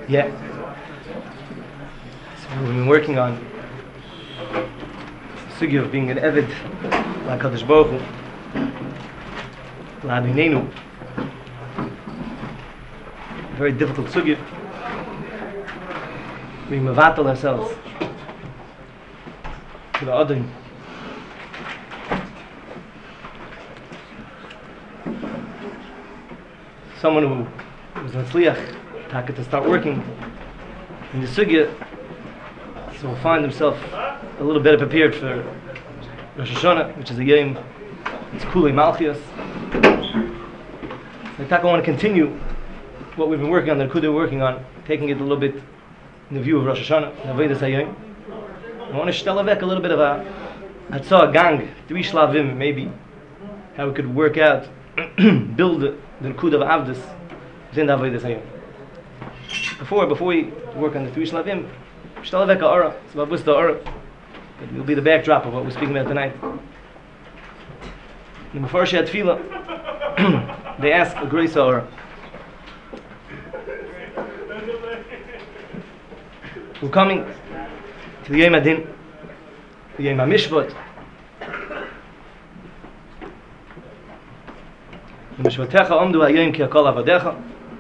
Yeah. So we've been working on the sugya of being an Eved like HaKadosh Baruch Hu, L'Adinenu. Very difficult sugya. We mevatel ourselves to the Adon. Someone who was Matzliach, Taka, to start working in the sugya, so will find himself a little better prepared for Rosh Hashanah, which is a yom. It's Kulei Malchias. So Taka, I want to continue what we've been working on, the Nekuda we're working on, taking it a little bit in the view of Rosh Hashanah, the Avodas Hayom. I want to shtell avek a little bit of a gang, 3 shlavim maybe, how we could work out, build the Nekuda of Avdus within the Avodas Hayom. Before we work on the 3 shlavim, shtell avek ha'ara, it's about the ha'ara. It will be the backdrop of what we're speaking about tonight. And before she had tefillah, they ask a grace ha'ara. We're coming to the Yom Adin, the Yom HaMishpat. Mishpatecha omdu hayom ki hakol avadecha.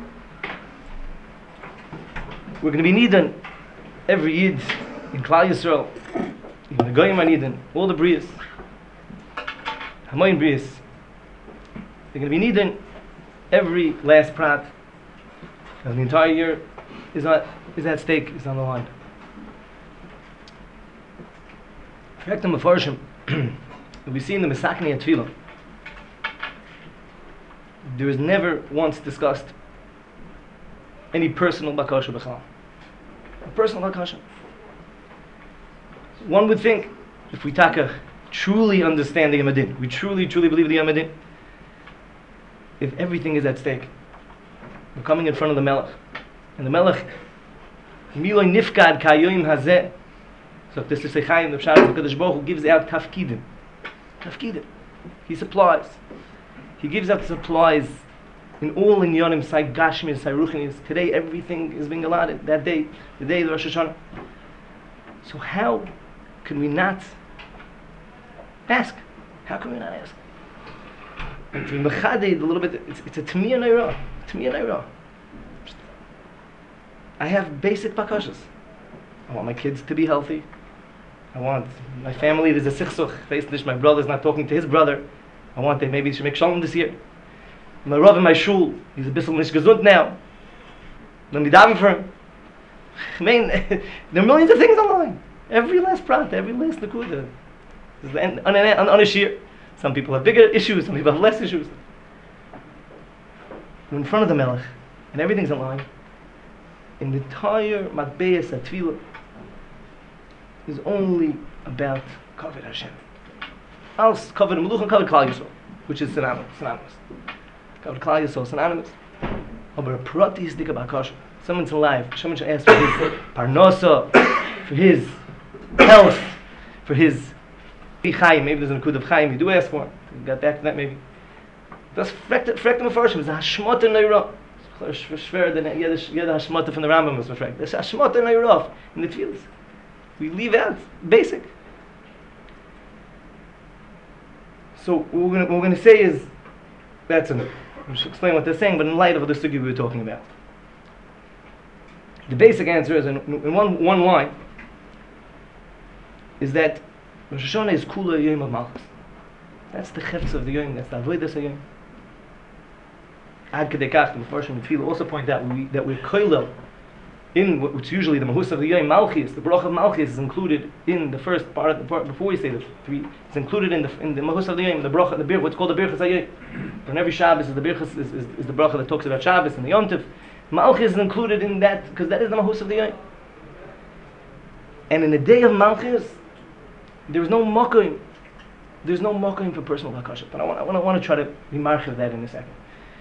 We're going to be needing every Yid in Klal Yisrael, even the Goyim are needing, all the Brias, Hamoyin Brias. They're going to be needing every last prat, as the entire year is at stake, is on the line. Correct the Mefarshim, we see in the Mesakni at Tefillah, there is never once discussed any personal bakasha b'chal. A personal bakasha. One would think, if we truly understand the Yom Adin, we truly believe the Yom Adin, if everything is at stake, we're coming in front of the Melech, and the Melech, Miloi nifkad kayom hazeh. So this is Chaim, the Pshat of HaKadosh Baruch Hu gives out tafkidim. He supplies. He gives out supplies in all in Yonim, Sai Gashmi, Sai Ruchnis. Today everything is being allotted. That day, the day of Rosh Hashanah. So how can we not ask? How can we not ask? And to be mechaded a little bit, it's a Tmiyah Neirah. I have basic bakashas. I want my kids to be healthy. I want my family, there's a sichsuch. My brother's not talking to his brother. I want that maybe he should make shalom this year. My Rav in my shul, he's a bissel nicht gesund now. Let me daven for him. I mean, there are millions of things on the line. Every last prat, every last nekuda. On a shir. Some people have bigger issues, some people have less issues. We're in front of the Melech, and everything's on line. In the entire matbeis at tefillah is only about kavod Hashem. Else kavod Meluch and kavod Klal Yisrael, which is synonymous. Kavod Klal Yisrael is synonymous. Aber a prati is dik bakasha. Someone's alive. Someone should ask for his parnosa, for his health, for his chayim. Maybe there's a nekuda of chayim you do ask for. We got back to that maybe. That's frekt mefarshim. It's a hashmata neirah. Schwer than jeder Hashmata from the Rambam was refragt. There's Hashmata Neirah in the fields. We leave out basic. So what we're going to say is, that's enough. We should explain what they're saying, but in light of the sugya we were talking about. The basic answer is, in one line, is that Rosh Hashanah is Kula Yom of Malchus. That's the chefs of the Yom, that's the Avodas Hayom. Ad Kedei Kach, the Mefarshim and Tefillah also point out that we're koilel in what's usually the Mahus of the Yom Malchus. The Baruch of Malchus is included in the first part of the part before we say the 3. It's included in the Mahus of the Yom, the Baruch, what's called the Birchas Hayom. On every Shabbos is the Birchas is the Baruch that talks about Shabbos and the Yom Tov. Malchus is included in that because that is the Mahus of the Yom. And in the day of Malchus, there is no mokim. There's no mokim for personal bakasha. But I want to try to be marchiv that in a second.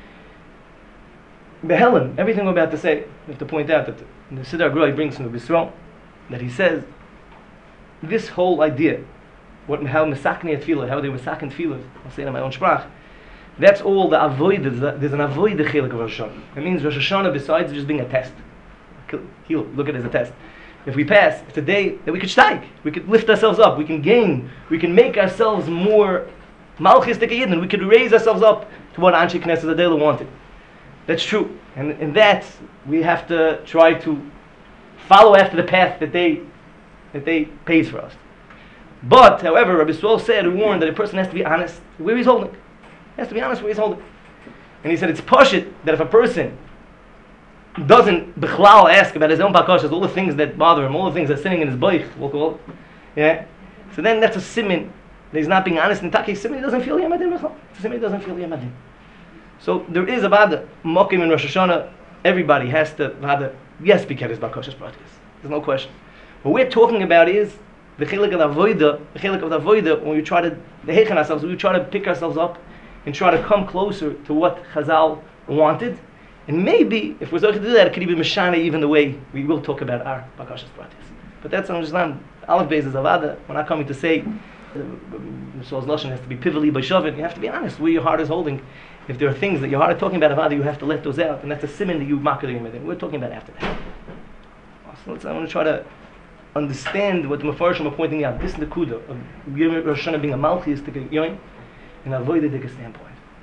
Behelen, everything we're about to say, we have to point out that the Siddur Groi brings from the Bisron, that he says, this whole idea, how Mesakni at Tefillah, how they were Mesakin Tefillah, I'll say it in my own sprach, that's all the avoid, there's an avoid the Chelik of Rosh Hashanah. It means Rosh Hashanah, besides just being a he'll look at it as a test. If we pass, it's a day that we could steig. We could lift ourselves up. We can gain. We can make ourselves more malchis tekayid, and we could raise ourselves up to what Anshe Knesset Adela wanted. That's true. And in that, we have to try to follow after the path that they paved for us. But, however, Rabbi Yisrael said, he warned that a person has to be honest where he's holding. He has to be honest where he's holding. And he said it's pashut that if a person doesn't bichlal ask about his own pakashas, all the things that bother him, all the things that are sitting in his boich, we'll call it, yeah. So then that's a simin that he's not being honest. In Taki, simin he doesn't feel yamadin bichlal. Simin he doesn't feel yamadin. So there is a vada mokim in Rosh Hashanah. Everybody has to vada. Yes, because his bakashas pratis. There's no question. What we're talking about is the chilik of the avoida, when we try to heichen ourselves, we try to pick ourselves up and try to come closer to what Chazal wanted. And maybe, if we're going to do that, it could even be Mishana even the way we will talk about our Bakashas Pratis. But that's on Islam. Aleph Beis is Avada. We're not coming to say Saul's Lashon has to be pivotally by Shavit. You have to be honest where your heart is holding. If there are things that your heart is talking about Avada, you have to let those out. And that's a siman that you mark it in. We're talking about after that. So I want to try to understand what the Mefarshim are pointing out. This is the Kuda of Rosh Hashanah being a Malchis to get yoin and avoid the Dika standpoint.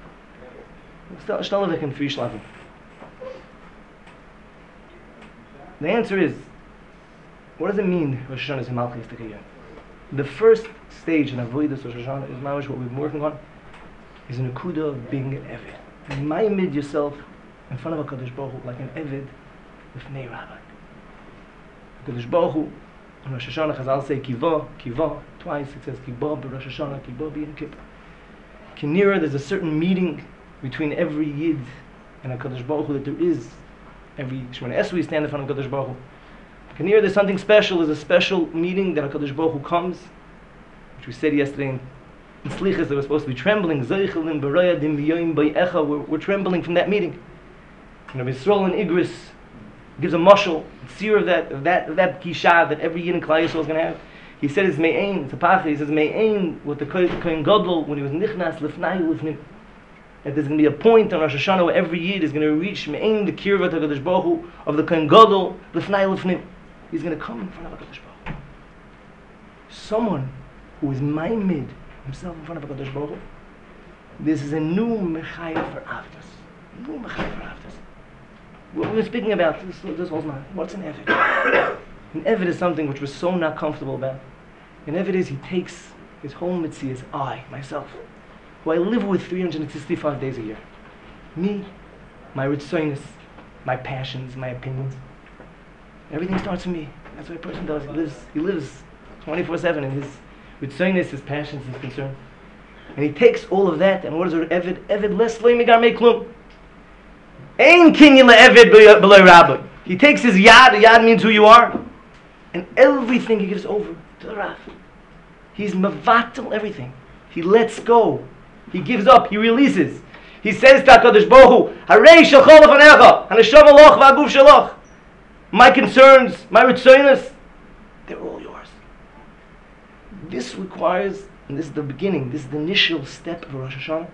The answer is, what does it mean Rosh Hashanah is a Malchis to get yoin? The first stage in avoidance Rosh Hashanah is mamish what we've been working on, is an Kuda of being an Eved. Ma'amid yourself in front of a Kadosh Baruch Hu like an Eved with Nei Rabbi. Kadosh Baruch Hu, in Rosh Hashanah, Chazal say Kiva, twice it says Kiva b'Rosh Hashanah, Kiva b'Yom Kippur. Kinira, there's a certain meeting between every Yid and a Kadosh Baruch Hu that there is. Every Shemona Esrei we stand in front of Kadosh Baruch Hu. Kinira, there's something special, there's a special meeting that a Kadosh Baruch Hu comes, which we said yesterday in Slichas that we're supposed to be trembling, Zeichelim b'Rayadim b'Yoyim b'Echa, we're trembling from that meeting. You know, Yisrael and Igris gives a mashal, seer of that kisha that every Yid in Klal Yisrael is going to have. He said it's me'ain, it's a pacha, he says me'ain with the Kohen Gadol when he was nichnas lifnai lifnim. That there's going to be a point on Rosh Hashanah where every Yid is going to reach me'ain the kirvat HaKadosh Baruch Hu of the Kohen Gadol lifnai lifnim. He's going to come in front of HaKadosh Baruch Hu. Someone who is ma'amid himself in front of HaKadosh Baruch Hu, this is a new mechayah for Avdas. New mechayah for Avdas. What we were speaking about this whole time. What's an Eved? An Eved is something which we're so not comfortable about. An Eved is he takes his whole mitzvah, I, myself, who I live with 365 days a year. Me, my ritzoinus, my passions, my opinions. Everything starts with me. That's what a person does. He lives 24/7 in his ritzoinus, his passions, his concern. And he takes all of that, and what is an Eved? Eved les lo migar meklum. Ein kinyan le'eved b'lo rabbi. He takes his yad, the yad means who you are, and everything he gives over to the Rav. He's mavatal everything. He lets go. He gives up. He releases. He says to HaKadosh Baruch Hu, Harei shalchol lefanecha, haneshama loch v'aguf shaloch. My concerns, my ritzonos, they're all yours. This requires, and this is the beginning, this is the initial step of Rosh Hashanah,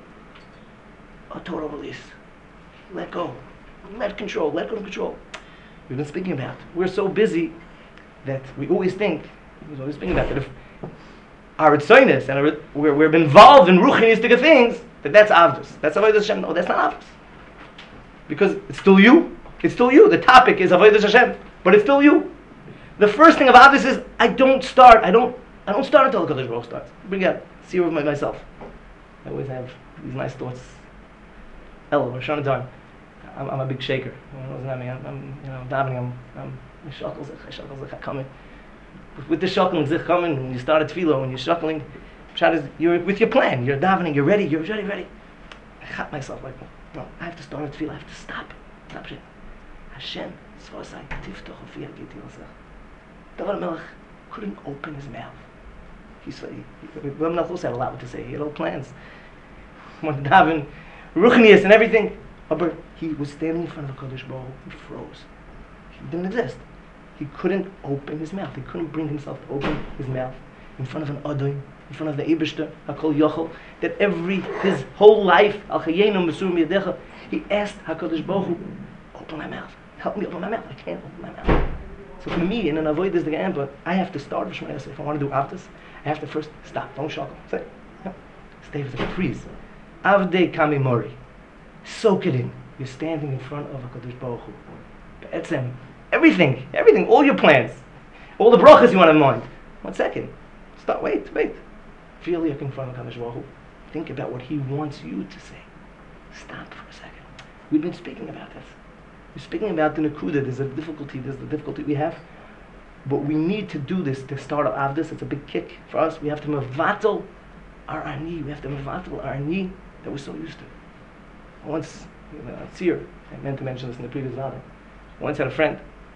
a total release. Let go. Let control. Let go of control. We've been speaking about. We're so busy that we always think, that if our ritzonos and we're involved in ruchinistic things, that's avdus. That's avodas Hashem. No, that's not avdus. Because it's still you. It's still you. The topic is avodas Hashem, but it's still you. The first thing of avdus is I don't start until the Kadosh Baruch Hu starts. Bring out see over myself. I always have these nice thoughts. Hello, Rosh Hashanah time. I'm a big shaker. I'm davening. I'm coming. With the shackling zich coming, when you start a tefillah, when you're shackling, you're with your plan. You're davening. You're ready. You're ready. I cut myself like, no, I have to start a tefillah. I have to stop. Stop shit. Hashem, tzvosai, tiftoch ufi hagiti l'sach. David Melech couldn't open his mouth. David Melech also had a lot to say. He had all plans. When daven, ruchnius and everything. But he was standing in front of the Kodesh Baruch Hu. He froze. He didn't exist. He couldn't open his mouth. He couldn't bring himself to open his mouth in front of an Adon, in front of the Eibishter, HaKol Yochel, that his whole life, Al Chayenu Mesur Miyadecha, he asked HaKadosh Baruch Hu, open my mouth. help me open my mouth. I can't open my mouth. So for me, in an avoid this again, but I have to start with Shemona Esrei. If I want to do Avdus, I have to first stop. Don't shackle. Say, no. Stay with the freeze. Avdei Kami Mori. Soak it in. You're standing in front of HaKadosh Baruch Hu. Be'etzem. Everything, all your plans, all the brachas you want in mind. 1 second. Stop, wait. Feel you're in front of HaKadosh Baruch Hu. Think about what He wants you to say. Stop for a second. We've been speaking about this. We're speaking about the Nakuda. There's the difficulty we have. But we need to do this to start our Avdus. It's a big kick for us. We have to mevatel our ani. We have to mevatel our ani that we're so used to. Once, Tzir, I meant to mention this in the previous Vada. Once had a friend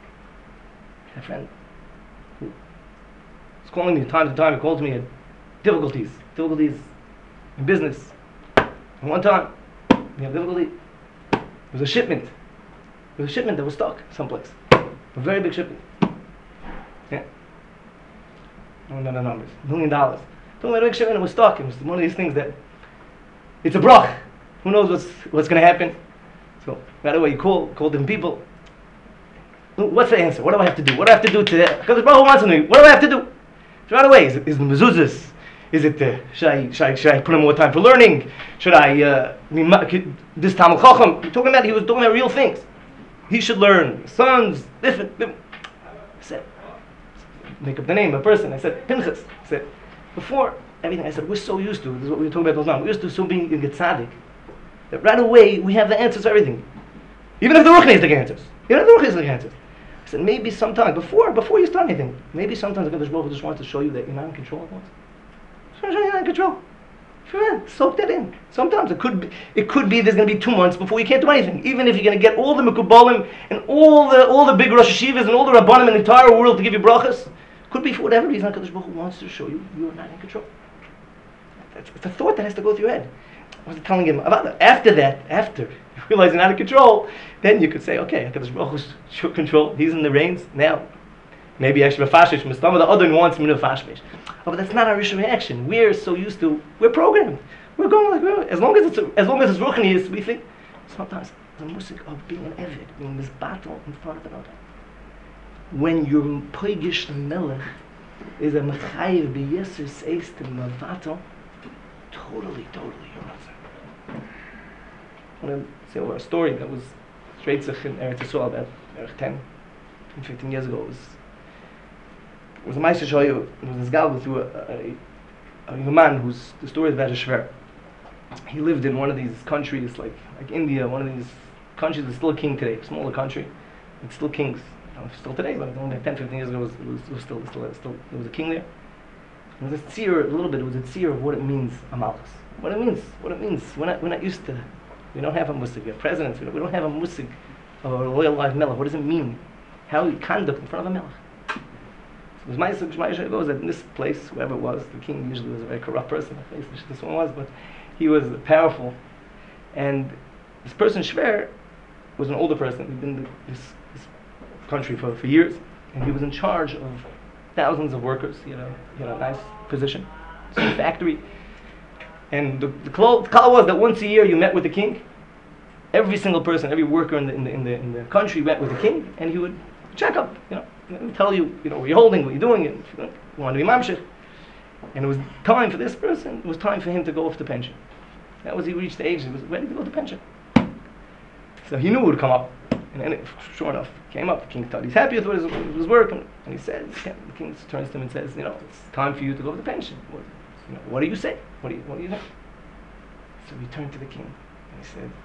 who was calling me time to time. He called me, had difficulties in business. And one time, we had difficulty. It was a shipment. That was stuck someplace. A very big shipment. Yeah. I don't remember the numbers. $1 million. Talking about a big shipment, it was stuck. It was one of these things that it's a brach. Who knows what's going to happen? So right away, you call them people. What's the answer? What do I have to do? What do I have to do today? Because the Baruch wants to know. What do I have to do? So right away, is it the mezuzahs? Is it should I put in more time for learning? Should I this Talmud Chacham? He was talking about real things. He should learn sons, different. I said, make up the name of a person. I said Pinchas. I said before everything. I said we're so used to. This is what we were talking about those now. We're used to so being in Tzaddik that right away we have the answers to everything. Even if the Ruchni is the answers. I said maybe sometime before you start anything, maybe sometimes the Kadosh Baruch Hu just wants to show you that you're not in control at once. Just want to show you you're not in control. Sure, soak that in. Sometimes it could be there's going to be 2 months before you can't do anything. Even if you're going to get all the Mekubalim and all the big Rosh Hashivas and all the Rabbanim in the entire world to give you brachas, could be for whatever reason Kadosh Baruch Hu wants to show you you're not in control. It's a thought that has to go through your head. I was telling him about that. After you realize you're not in control, then you could say, okay, Kadosh Baruch Hu's in control. He's in the reins now. Maybe actually mefashish, some of the other wants me to mefashmish. Oh, but that's not our initial reaction. We're so used to. We're programmed. We're going like as long as it's ruchnius, we think. Sometimes the musik of being an eved, being this battle in front of another. When your poigish melech is a mechayev b'yeser seis to mevatel, totally you're not. I want to say over a story that was Shreitzach in Eretz Yisrael about 10, 15 years ago. It was a Meister Shoyu. It was this guy through a young man who's the story is about a Shver. He lived in one of these countries like India, one of these countries that's still a king today, a smaller country. It's still kings. Still today, but only 10, 15 years ago it was still there was a king there. It was a tzir, a little bit. It was a tzir of what it means, Amalchus. What it means. We're not used to. We don't have a musig. We have presidents. We don't have a musig of a royal life melech. What does it mean? How you conduct in front of a melech. So it was my goes that in this place, whoever it was, the king usually was a very corrupt person. At least this one was, but he was powerful. And this person Shver was an older person. He'd been in this country for years, and he was in charge of thousands of workers. He had a nice position, some factory. And the call was that once a year you met with the king. Every single person, every worker in the country met with the king, and he would check up, tell you, what you're holding, what you're doing, and if you want to be mamshech. And it was time for this person. It was time for him to go off to pension. That was he reached the age. He was ready to go to pension. So he knew it would come up, and then sure enough, came up. The king thought he's happy with his work, and he says, the king turns to him and says, it's time for you to go to pension. What do you say? What do you think? So he turned to the king and he said,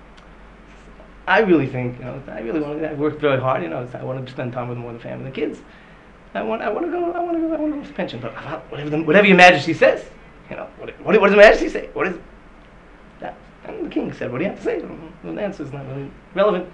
I really think, I worked very hard, I want to spend time with more of the family and the kids. I want to go to pension. But whatever your majesty says, what does your majesty say? What is that? And the king said, what do you have to say? The answer is not really relevant.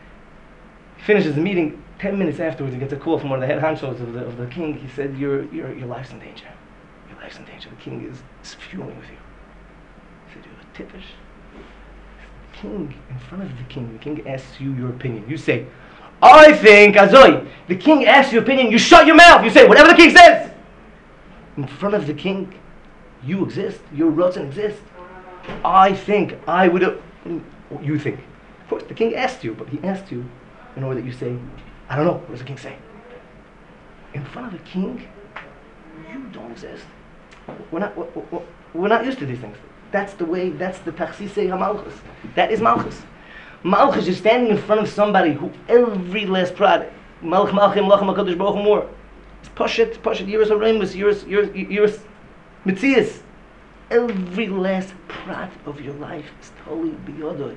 He finishes the meeting. 10 minutes afterwards, he gets a call from one of the head honchos of the king. He said, your life's in danger. Life's in danger. The king is fuming with you. He said, you're tippish. The king, in front of the king asks you your opinion. You say, I think, Azoi. The king asks your opinion, you shut your mouth. You say, whatever the king says. In front of the king, you exist. Your Ratzon exists. I think, I would have, you think. Of course, the king asked you, but he asked you in order that you say, I don't know, what does the king say? In front of a king, you don't exist. We're not used to these things. That's the way, that's the Tachsisei HaMalchus. That is Malchus. Malchus is standing in front of somebody who every last prod, Malch Malchim Lachem HaKadosh Baruch Hu Mor. It's Poshet, Yiras HaRemus, Yiras Metzias. Every last prat of your life is totally biyodoi.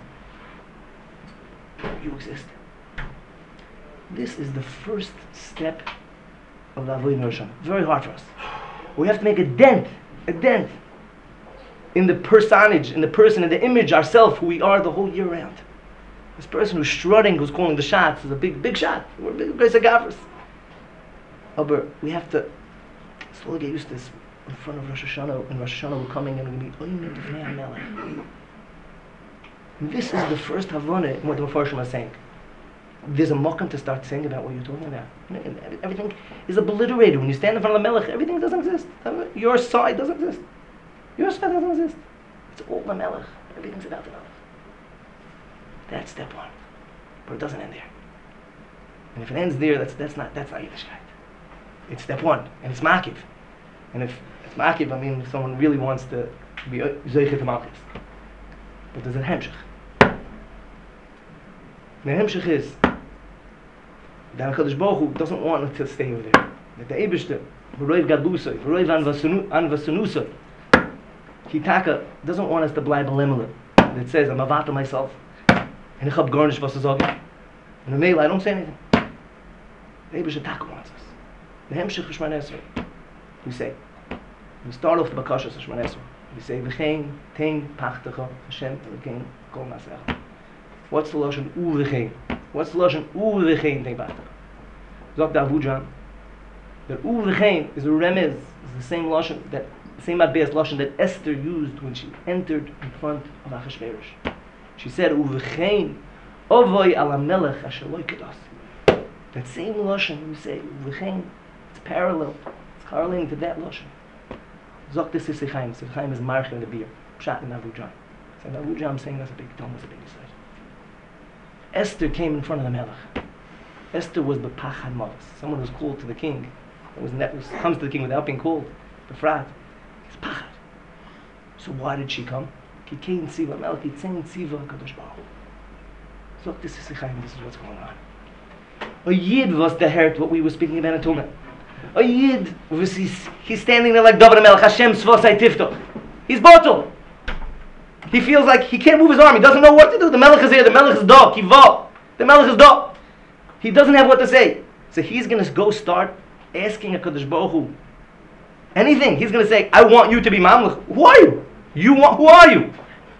You exist. This is the first step of the Avodah Hashem. Very hard for us. We have to make a dent in the personage, in the person, in the image, ourselves, who we are the whole year round. This person who's strutting, who's calling the shots, is a big shot. We're big guys agavers. Aber we have to slowly get used to this. In front of Rosh Hashanah, and Rosh Hashanah we're coming and we're going to be Oyim B'nei HaMelech. This is the first Havana in what the Mefarshim are saying. There's a mokum to start saying about what you're talking about. Everything is obliterated. When you stand in front of the Melech, everything doesn't exist. Your side doesn't exist. Your side doesn't exist. It's all the Melech. Everything's about the Melech. That's step one. But it doesn't end there. And if it ends there, that's not Yiddishkeit. It's step one, and it's Makiv. And if it's Makiv, I mean, if someone really wants to be Zoichet Malchus. But there's a Hemshech. The Hemshech is that HaKadosh Baruch Hu doesn't want it to stay over there. That the Eibishter, V'roiv Gadlusoi, V'roiv Anvasunusoi, Kitaka doesn't want us to bleiben lemele. That says, I'm avata myself, and ich hab garnish was to sagen. And the mail, I don't say anything. The Eibishter Taka wants us. The Hemshech is Shemana Esrei. We start off the Bakashas of Shemana Esrei. We say, V'chein, tein, pachtecha, Hashem, Elokein, kol nasecha. What's the Lashon V'chein? What's the Lashon V'chein, tein, pachtecha? Zok da Avudjan, that V'chein is a remez, is the same Lashon, that the same Adbeas Lashon that Esther used when she entered in front of Achashverosh. She said, V'chein, Ovoi ala melech asher lo yikedas. That same Lashon, we say, V'chein, it's parallel. It's correlating to that Lashon. Zok this is Sichaim. Sichaim is March in the beer. Pshat in Avudjan. So Avudjan, I'm saying that's a big Tom, was a big side. Esther came in front of the Melech. Esther was the Pachad Mavis. Someone who's called to the king. Comes to the king without being called. The Frat. It's Pachad. So why did she come? Ki kein tziva Melech, ki tzein tziva HaKadosh Baruch Hu. Zok this is Sichaim. This is what's going on. A Yid was the hurt what we were speaking about in Tumah. A Yid, he's standing there like David HaMelech, Hashem Svosai Tiftoch. He's bottled. He feels like he can't move his arm. He doesn't know what to do. The Melech is here. The Melech is da. Kival. The Melech is da. He doesn't have what to say. So he's going to go start asking HaKadosh Baruch Hu anything. He's going to say, I want you to be Mamlech. Who are you? Who are you?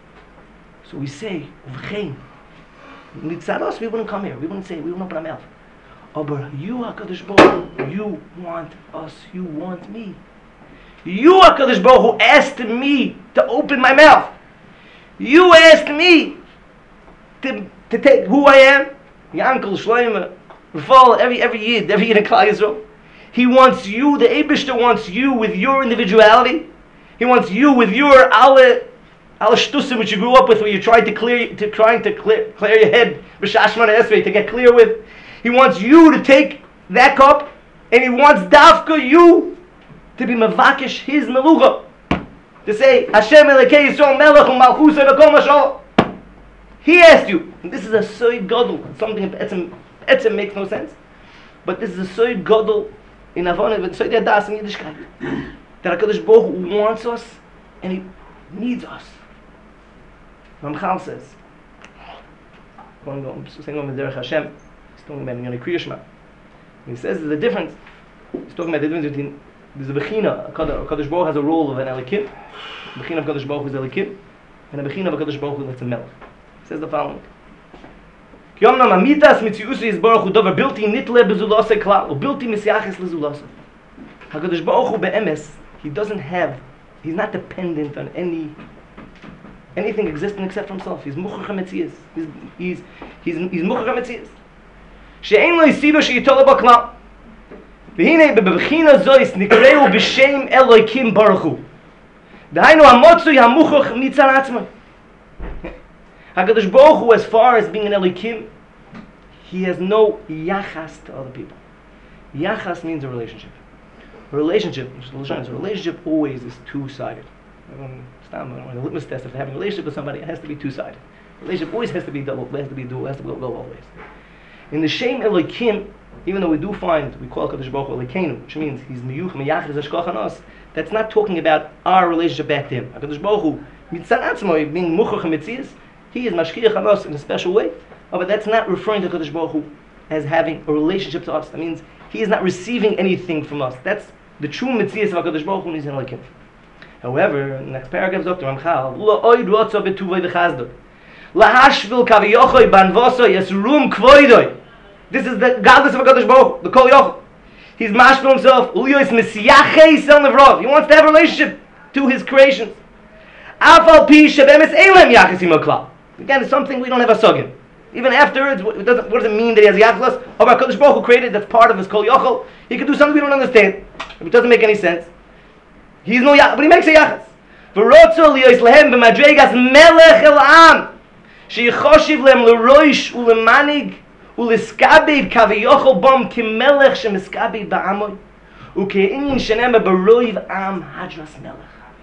So we say, V'chein. Nitzados, we wouldn't come here. We wouldn't open our mouth. Aber you, HaKadosh Baruch Hu, you want us, you want me. You, HaKadosh Baruch Hu, asked me to open my mouth. You asked me to take who I am. Yankel, Shloime, Rafal, every Yid in Klal Yisrael. He wants you, the Eibishter wants you with your individuality. He wants you with your alle shtusim which you grew up with, where you're trying to clear your head, b'shashmana esrei, to get clear with. He wants you to take that cup, and he wants dafka you to be mavakish his melucha, to say Hashem Elokei Yisrael Melech u'Malchusay v'Kol Mashal. He asked you, and this is a soid gadol, something etzem makes no sense, but this is a soid gadol in Avonah, but soid yadas in Yiddishkeit, that HaKadosh Baruch Hu wants us and he needs us. Ramchal says, saying on the Derech Hashem. Talking about in Yonah Kriya Shema. He says there's a difference. He's talking about the difference between there's a Bechina. Kadosh Baruch Hu has a role of an Elikim. The Bechina of Kadosh Baruch Hu is Elikim, and the Bechina of Kadosh Baruch Hu that's a Melech. He says the following: Kiyomna mamitas mitziusi is Baruch Hu dover bilti nitle bezulase klal, or bilti misyaches lezulase. Hakadosh Baruch Hu be'emes, he's not dependent on anything existing except for himself. He's Muchach HaMetzias. He's Muchach HaMetzias. שאין לו יסידו שיתולה בכלל. והנה בבחינה זויס נקראו בשם אלוהיקים ברוך הוא. דהיינו המוצוי המוכח מצד עצמו. HaKadosh Baruch Hu, as far as being an Elokim, he has no yachas to other people. Yachas means a relationship. A relationship always is two-sided. The litmus test of having a relationship with somebody, it has to be two-sided. A relationship always has to be double, it has to be dual, it has to go both ways. In the Shem Elokim, even though we do find, we call Kadosh Baruch Hu Elokeinu, which means he's miyuch meyachid hashkoch anos, that's not talking about our relationship back to him. Kadosh Baruch Hu, mitzad atzmo, being muchach mitzias, he is mashkiach anos in a special way, but that's not referring to Kadosh Baruch Hu as having a relationship to us. That means he is not receiving anything from us. That's the true mitzias of Kadosh Baruch Hu is in Elokim. However, in the next paragraph, Dr. Ramchal, lo oid rotzo betuvay v'chazdoi, lahashvil kaviyochoi banvosoi yesrum kvoidoi. This is the godless of HaKadosh Baruch Hu, the Kol Yochel. He's mashvil himself, uliyos mesiyachei sel nevrov. He wants to have a relationship to his creations. Afal pi shebemes eilem yachasim oklal. Again, it's something we don't have a sugin. Even afterwards, what does it mean that he has yachlas? Oh, HaKadosh Baruch Hu created, that's part of his Kol Yochel. He could do something we don't understand. It doesn't make any sense. He's no yachas, but he makes a yachas. V'rotzo liyos lehem b'madregas melech el am. Sheyichoshiv lehem l'roish u'lemanig u'liskabed kaviyochel bom kimelech shemiskabed ba'amoy u'ke'inyin shenemah b'roiv am hadras melech.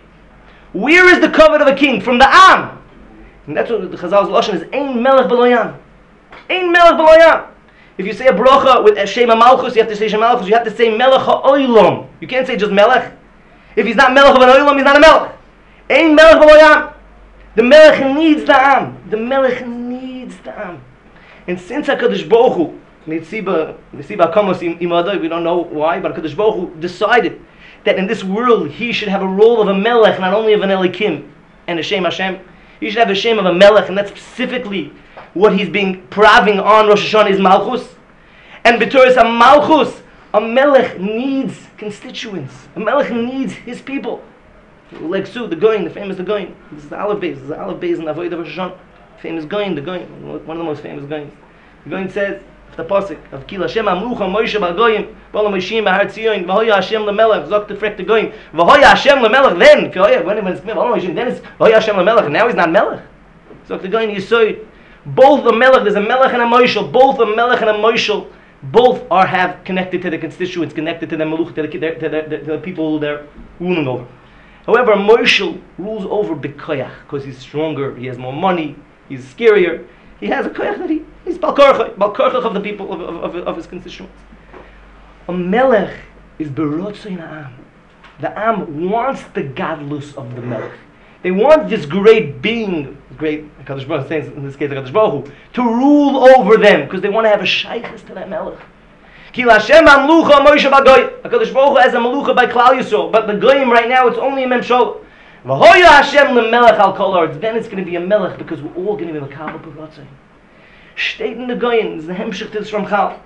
Where is the covet of a king? From the am. And that's what the Chazal's lashon is. Ein melech b'lo yam. Ein melech b'lo yam. If you say a bracha with Shema Malchus, you have to say Shema Malchus. You have to say melech ha'olam. You can't say just melech. If he's not melech of an olam, he's not a melech. Ein melech b'lo yam. The melech needs the am. The melech needs the am. And since HaKadosh Baruch Hu, Nitziba Kamos Imadoi, we don't know why, but HaKadosh Baruch Hu decided that in this world he should have a role of a melech, not only of an Elikim and a Shem Hashem. He should have a Shem of a melech, and that's specifically what he's being praving on Rosh Hashanah is Malchus. And B'Toras HaMalchus, a melech needs constituents. A melech needs his people. Like Su, the Goyin, the famous the Goyin. This is the Aleph Beis. This is the Aleph Beis in the Avodah Rosh Hashanah. Famous Goyin, the Goyin, one of the most famous Goyins. The Goyin says, the pasuk of Kil Hashem Amrucha Moshe B'Goyim, B'Olam Mosheim B'Har Tzion, V'Hoya Hashem LeMelech, Zok the Frek the Goyim, V'Hoya Hashem LeMelech. Then, when it's B'Olam Mosheim, then it's V'Hoya Hashem LeMelech. Now he's not Melech. Zok the Goyin Yisoid. Both the Melech, there's a Melech and a Moshel. Both a Melech and a Moshel, both have connected to the constituents, connected to the Meluch, to the people they're ruling over. However, a Moshel rules over B'Koyach because he's stronger, he has more money, he's scarier. He has a koyach that he's balkorach of the people of his constituents. A melech is berotzein ha'am. The am wants the gadlus of the melech. They want this great being, great Kadosh Baruch Hu, saying in this case Kadosh Baruch Hu, to rule over them because they want to have a shaykhus to that melech. Kil Hashem Amlucha Moshe B'Goy. Kadosh Baruch Hu has a melucha by Klal Yisrael, but the goyim right now it's only a memshol. V'hoya Hashem lemelech al kol haaretz. Then it's going to be a melech because we're all going to be makabel b'rotzei. State in the Goyin is the hemshich to this Ramchal.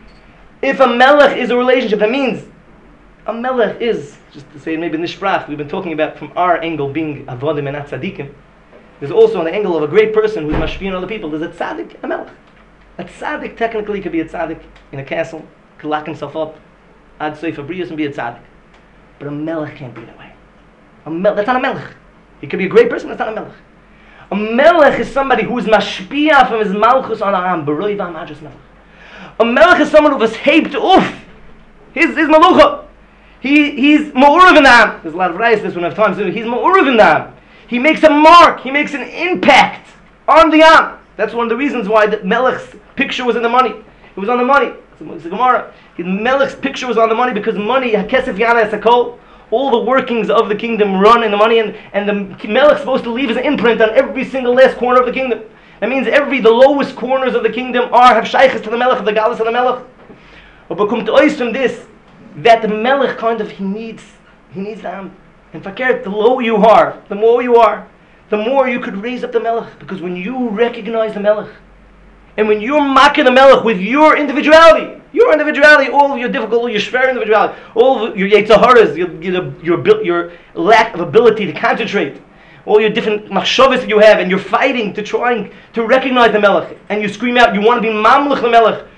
If a melech is a relationship, that means a melech is, just to say maybe nishprach, we've been talking about from our angle being avodim and not tzaddikim. There's also on the angle of a great person who's mashpia on other people. There's a tzaddik, a melech. A tzaddik technically could be a tzaddik in a castle, could lock himself up, ad soif abrius and be a tzaddik. But a melech can't be that way. That's not a melech. He could be a great person, that's not a melech. A melech is somebody who is mashpia from his malchus on Aram. B'roi v'amadras melech. A melech is someone who was haped off. His malucha. He's ma'urav in the Am. There's a lot of rice this one I have time to do. He's ma'urav in the Am. He makes a mark. He makes an impact on the Am. That's one of the reasons why the melech's picture was in the money. It was on the money. It's a Gemara. The melech's picture was on the money because money, kesef yana esakol. All the workings of the kingdom run in the money, and the melech is supposed to leave his imprint on every single last corner of the kingdom. That means the lowest corners of the kingdom have shaykhs to the melech, of the galus of the melech. But kommt ois from this, that the melech kind of, he needs the am. And fakir, the lower you are, the more you are, the more you could raise up the melech. Because when you recognize the melech, and when you're mocking the melech with your individuality, all of your difficult, all your shver individuality, all of your yetzaharas, your lack of ability to concentrate, all your different machshavas that you have, and you're fighting to trying to recognize the melech, and you scream out, you want to be mamlech the melech.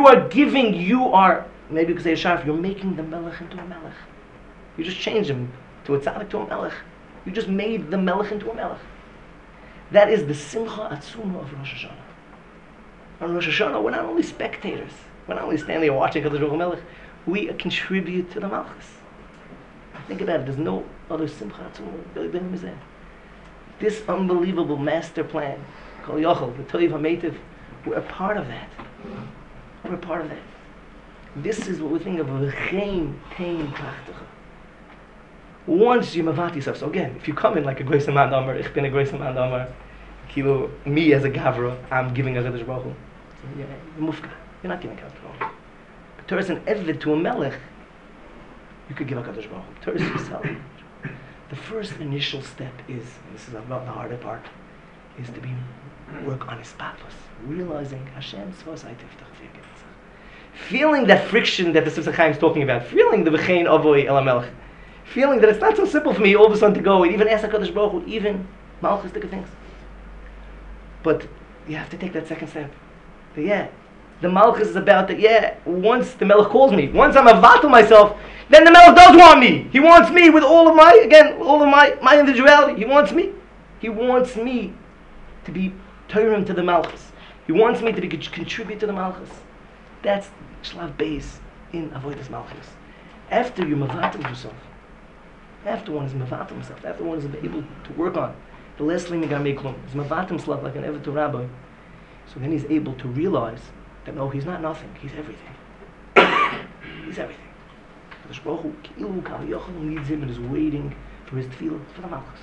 Maybe you could say a sharf, you're making the melech into a melech. You just changed him to a tzaddik to a melech. You just made the melech into a melech. That is the simcha atzuma of Rosh Hashanah. On Rosh Hashanah, we're not only spectators. We're not only standing there watching Kadosh Baruch Hu Melech. We contribute to the Malchus. Think about it. There's no other Simcha Tzum. This unbelievable master plan, Kol Yochel, the Toiv HaMeitiv, we're a part of that. We're a part of that. This is what we think of V'chein Tein Prachticha. Once you mavati yourself, so again, if you come in like a Greis Amand Amar, ich bin a Greis Amand Amar, kilo, me as a Gavra, I'm giving a Kadosh Baruch Hu. You're mufka. You're not giving a Kadosh Baruch Hu. But Torah is an Eved to a Melech. You could give a Kadosh Baruch Hu. Torah is yourself. The first initial step is, and this is about the harder part, is to work on his pathos, realizing Hashem tzvos ha'tiftach v'yagetzach. Feeling that friction that the Sifsei Chaim is talking about, feeling the v'chein avoi el HaMelech, feeling that it's not so simple for me all of a sudden to go and even ask HaKadosh Baruch Hu, even malchustic things. But you have to take that second step. The malchus is about that, once the Melech calls me, once I'm avatal myself, then the Melech does want me. He wants me with all of my individuality. He wants me. He wants me to be Torah to the malchus. He wants me to contribute to the malchus. That's Shlav Beis in Avodas Malchus. After you mavatal yourself, after one is mavatal himself, after one is able to work on the Leslie Megamei Klum, is mavatal himself like an Evet to Rabbi, so then he's able to realize that no, he's not nothing, he's everything. He's everything. Kadosh Baruch Hu, Ki'ilu Kal Yochel needs him and is waiting for his tefillah for the malchus.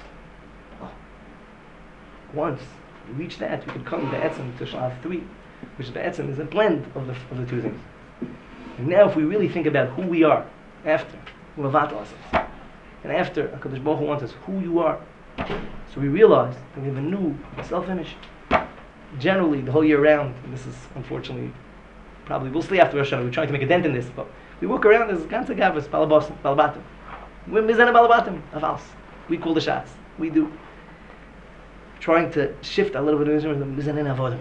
Once you reach that, you can come Be'etzim to Shlav 3, which Be'etzim is a blend of the two things. And now if we really think about who we are after, Mavatal ourselves, and after HaKadosh Baruch Hu wants us who you are, so we realize that we have a new self-image. Generally, the whole year round, and this is unfortunately, probably, we'll stay after Rosh Hashanah, we're trying to make a dent in this, but we walk around as ganze Gavras, Balabatim. We're Mizana Balabatim, Avals. We call the shots. We do. Trying to shift a little bit of Mizana Avodim.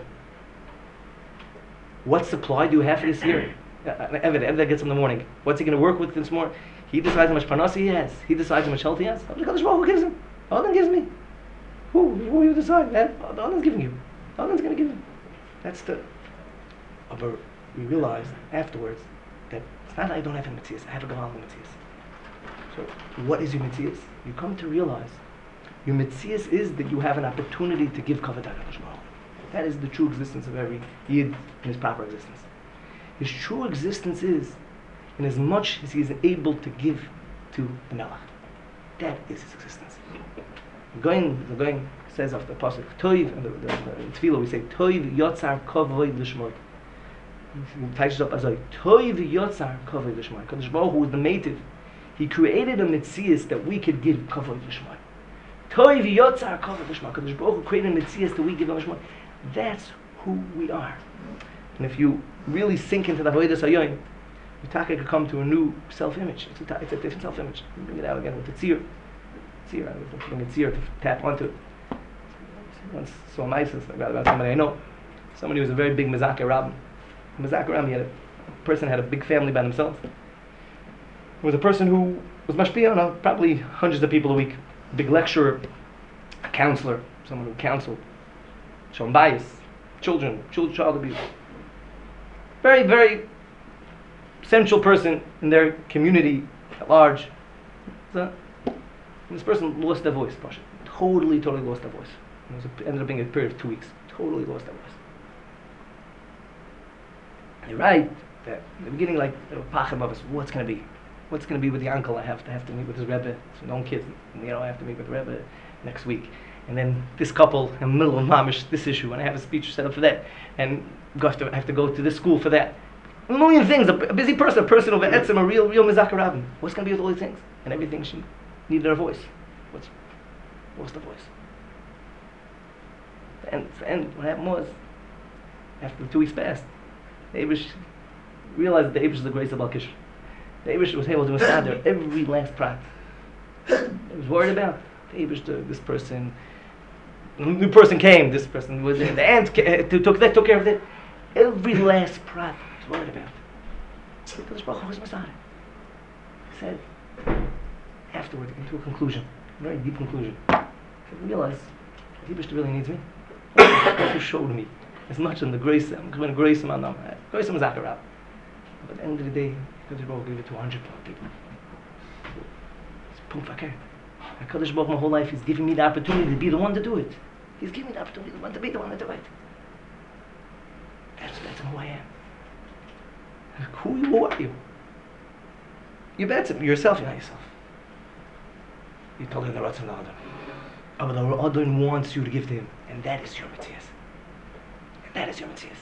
What supply do you have for this year? Evid gets in the morning. What's he going to work with this morning? He decides how much parnasa he has. He decides how much health he has. Who gives him? Allah gives me. Who you decide? Allah's giving you. Allah's going to give you. That's the... But we realize afterwards that it's not that I don't have a Matthias. I have a Gamal Matthias. So what is your Matthias? You come to realize your Matthias is that you have an opportunity to give Kavod HaKadosh Baruch Hu. That is the true existence of every Yid in his proper existence. His true existence is in as much as he is able to give to the Melech. That is his existence. The going says after the pasuk Toiv, and the Tefillah we say Toiv Yotzar Kavod Lishmoi. He touches up as a Toiv Yotzar Kavod Lishmoi. Kadosh Baruch Hu is the Meitiv. He created a Metzias that we could give Kavod Lishmoi. Toiv Yotzar Kavod Lishmoi. Kadosh Baruch Hu created a Metzias that we give Lishmoi. That's who we are. And if you really sink into the Avodas Hayoim, you could come to a new self-image. It's a different self-image. You bring it out again with the tzir. I was bring a tzir to tap onto it. Once saw a Mises about somebody I know. Somebody who was a very big Mezakeh Rabbin. Mezakeh Rabbin, a person had a big family by themselves. It was a person who was mashpia on probably hundreds of people a week. A big lecturer, a counselor, someone who counseled, shown bias, child abuse. Very, very central person in their community at large. So, this person lost their voice, Pasha. Totally lost their voice. It ended up being a period of 2 weeks. Totally lost their voice. They write that in the beginning, like, pachem of us, what's going to be? What's going to be with the uncle? I have to meet with his Rebbe. So no kids, I have to meet with the Rebbe next week. And then this couple in the middle of mamish, this issue, and I have a speech set up for that. And I have to go to this school for that. A million things. A busy person, a person over etzem, a real Mezakeh Rabbin. What's going to be with all these things? And everything she needed her voice. What's the voice? And what happened was, after the 2 weeks passed, the Eibush realized that the Eibush is the grace of Al-Kishr. The Eibush was able to understand every last prat. He was worried about the Eibush, this person. A new person came. This person was in the aunt took care of it. Every last prat was worried about. Kadosh Baruch Hu was Messiah. He said afterward, came to a conclusion, a very deep conclusion. He realized the Eibush really needs me. He showed me as much on the grace. I'm going to grace him on them. Grace him is Akarab. But at the end of the day, HaKadosh Baruch Hu gave it to 100 people. It's Pum Fakir. HaKadosh Baruch Hu, my whole life, He's giving me the opportunity to be the one to do it. He's giving me the opportunity to be the one to do it. That's who I am. Who are you? You bet him. Yourself, you're not yourself. You told him the Ratzon Adam. But the Adon wants you to give to him. And that is your Matthias. And that is your Matthias.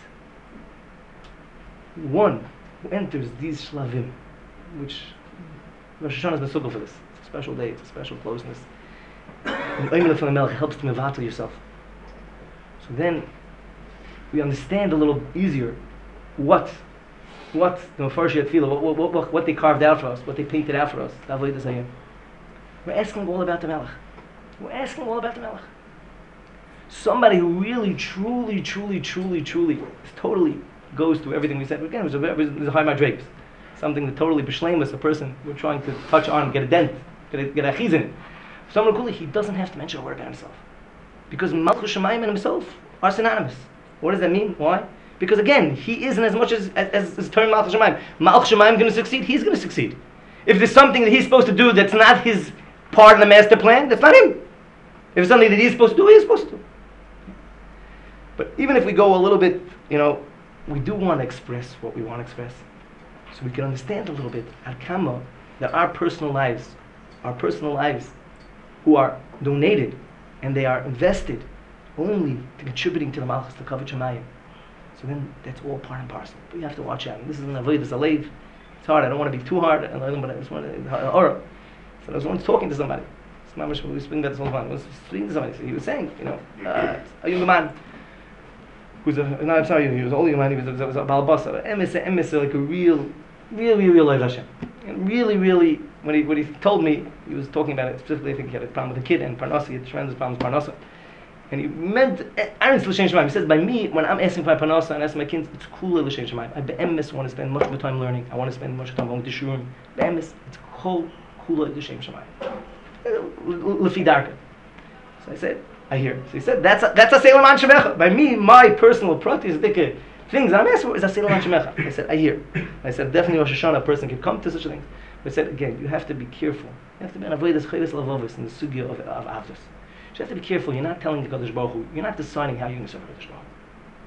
One who enters these Shlavim, which Rosh Hashanah is Mesugel for this. It's a special day, it's a special closeness. And Oymele from the Melech helps to mevatel yourself. So then we understand a little easier what the Mefarshei Tefillah, what they carved out for us, what they painted out for us. We're asking all about the Melech. We're asking all about the Melech. Somebody who really, truly totally goes through everything we said. Again, it was a high drapes. Something that totally b'shleimus, a person we're trying to touch on, get a dent, get a chiz in it. Someone who he doesn't have to mention a word about himself. Because Malchus Shemayim and himself are synonymous. What does that mean? Why? Because again, he isn't as much as term Malchus Shemayim. Malchus Shemayim going to succeed, he's going to succeed. If there's something that he's supposed to do that's not his part of the master plan, that's not him. If it's something that he's supposed to do, he's supposed to do. But even if we go a little bit, we do want to express what we want to express. So we can understand a little bit at Kama that our personal lives who are donated and they are invested only to contributing to the Malchus, the Kavod Shemayim. So then that's all part and parcel. But you have to watch out. And this is an avodah, this is a leiv. It's hard. I don't want to be too hard, but I just want to. So I was once talking to somebody. We were speaking about this all the time. I was speaking to somebody. So he was saying, a young man who's he was an old young man. He was a balabasa, emissary, like a real Lev Hashem. And really, when he told me, he was talking about it specifically. I think he had a problem with a kid and Parnasa. He had tremendous problems with Parnasa. And he meant Aaron L'Shem Shemayim. He says, by me, when I'm asking for Parnasa and asking my kids, it's cool L'Shem Shemayim. I be'emes want to spend much more time learning. I want to spend much time going to shurim. Be'emes, it's cool L'Shem Shemayim. L'fi darka. So I said, I hear. So he said, that's a Seil Aman Shemecha. By me, my personal prati is dike things I'm asking for is a Seil Aman Shemecha. I said, I hear. I said, definitely Rosh Hashanah, a person can come to such a thing. But I said, again, you have to be careful. You have to be an avodas chayvus lavavis in the sugya of avdus. You have to be careful. You're not telling the Kadosh Baruch Hu. You're not deciding how you're going to serve the Kadosh Baruch Hu.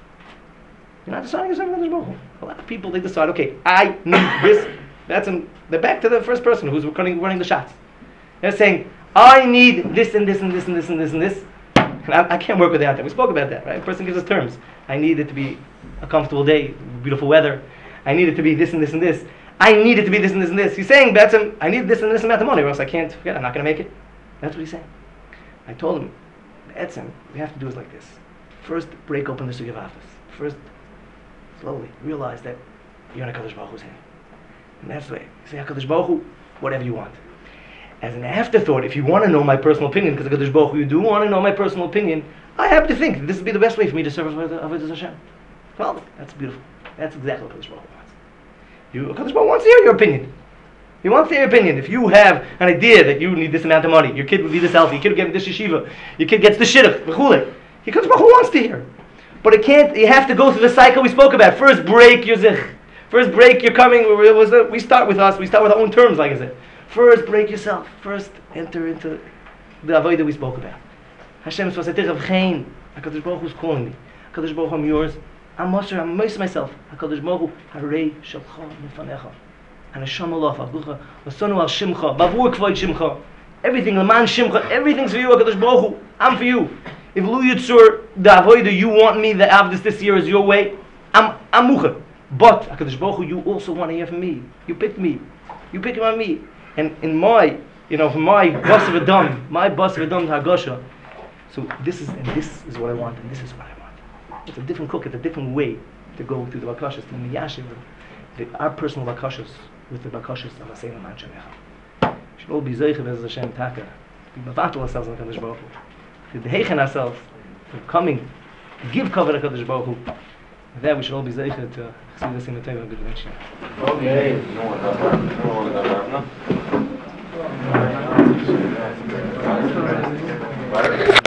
You're not deciding how to serve the Kadosh Baruch Hu. A lot of people, they decide, okay, I need this. They're back to the first person who's running the shots. They're saying, I need this and this and this and this and this and this. And I can't work without that. We spoke about that, right? A person gives us terms. I need it to be a comfortable day, beautiful weather. I need it to be this and this and this. I need it to be this and this and this. He's saying, Betzim, I need this and this amount of money, or else I can't forget. I'm not going to make it. That's what he's saying. I told him, Betzim, we have to do it like this. First, break open the Sugya of Avos. First, slowly realize that you're in HaKadosh Baruch Hu's hand. And that's the way. You say, HaKadosh Baruch Hu, whatever you want. As an afterthought, if you want to know my personal opinion, because HaKadosh Baruch Hu, you do want to know my personal opinion, I happen to think that this would be the best way for me to serve Avodas Hashem. Well, that's beautiful. That's exactly what HaKadosh Baruch Hu wants. HaKadosh Baruch Hu wants to hear your opinion. He wants to hear your opinion. If you have an idea that you need this amount of money, your kid will be this healthy, your kid will get this yeshiva, your kid gets the shidduch, HaKadosh Baruch Hu wants to hear. But it can't, you have to go through the cycle we spoke about. First break your zich. First break your coming. We start with us. We start with our own terms, like I said. First break yourself. First enter into the avodah we spoke about. Hashem Svasetich of Chain. HaKadosh Baruch Hu is calling me. HaKadosh Baruch Hu, I'm yours. I'm Moshe, I'm Moshe myself. HaKadosh Baruch Hu, Harei Shalcha Nefanecha. Hanasham Allah, Avducha, Vasonu Al Shimcha, Bavur Kvod Shimcha. Everything, Leman Shimcha, everything's for you, HaKadosh Baruch Hu. I'm for you. If Lu Yitzur, the avodah you want me, the avdus this year is your way, I'm mucha. But HaKadosh Baruch Hu, you also want to hear from me. You picked me. You pick on me. And in my, for my bus of Adam, Hagosha. So this is what I want, and this is what I want. It's a different cook, it's a different way to go through the bakashas, to the miyashiv, our personal bakashas with the bakashas of Hashem and Shamecha. We should all be zeicha as Hashem Taka. We battle ourselves on HaKadosh Baruch Hu. To heichen ourselves, to coming, give cover to HaKadosh Baruch Hu. With that we should all be zeicha to chassidus in the Torah and good connection. Okay. No.